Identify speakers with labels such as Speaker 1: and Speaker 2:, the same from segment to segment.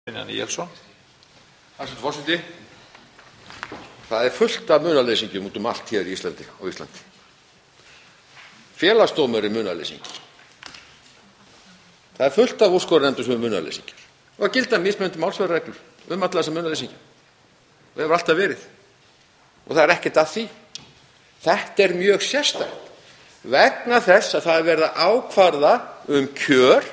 Speaker 1: Hæstv. forseti. Það fullt af munaðarleysingjum út allt hér á Íslandi. Félagsdómur munaðarleysingi. Það fullt af úrskurðarnefndum sem munaðarleysingjar. Og það gilda mismunandi málsmeðferðarreglur alla þessa munaðarleysingja. Og hefur alltaf verið. Og það ekkert að því. Þetta mjög sérstakt. Vegna þess að það verið að ákvarða kjör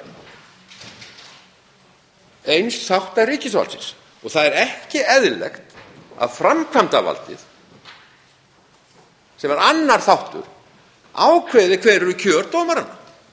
Speaker 1: eins þáttar ríkisvaldsins. Og það ekki eðlilegt að framkvæmdarvaldið, sem annar þáttur, ákveði hver eru kjör dómaranna.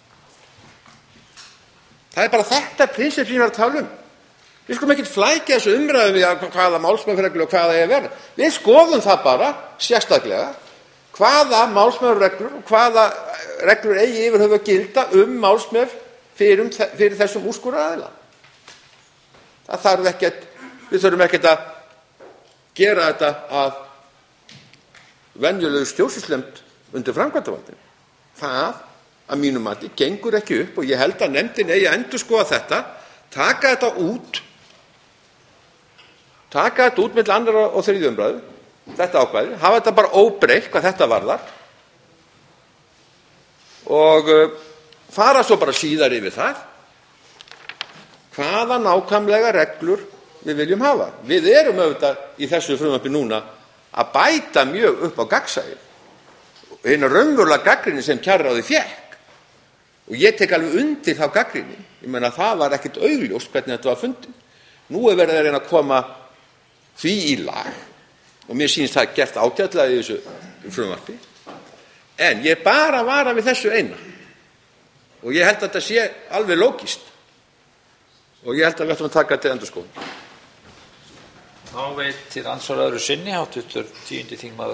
Speaker 1: Það bara þetta prinsipp sem ég að tala Við skulum ekkert flækja þessu umræðu við hvaða málsmeðferðarreglur og hvaða að vera. Við skoðum það bara sérstaklega hvaða málsmeðferðarreglur og hvaða reglur eigi yfir höfuð að gilda málsmeðferð fyrir þessum úrskurðaraðila. Það þarf ekkert, við þurfum ekkert að gera þetta að venjulegu stjórnsýslunefnd undir framkvæmdarvaldinu. Það, að mínu mati, gengur ekki upp og ég held að nefndin eigi að endurskoða þetta, taka þetta út milli 2. og 3. umræðu, þetta ákvæði, hafa þetta bara óbreytt hvað þetta varðar og fara svo bara síðar yfir það hvaða nákvæmlega reglur við viljum hafa. Við auðvitað í þessu frumvarpi núna að bæta mjög upp á gagnsæi og hina raunverulega gagnrýni sem kjararáðið fékk. Og ég tek alveg undir þá gagnrýni. Ég meina það var ekkert augljóst hvernig þetta var fundið. Nú verið að reyna að koma því í lag og mér sýnist það gert ágætlega í þessu frumvarpi. En ég bara vara við þessu eina. Og ég held að þetta sé alveg lógískt. Og ég held að við ættum að taka til endurskoðunar.
Speaker 2: Þá veitir andsvar öðru sinni hv. 10. þingmaður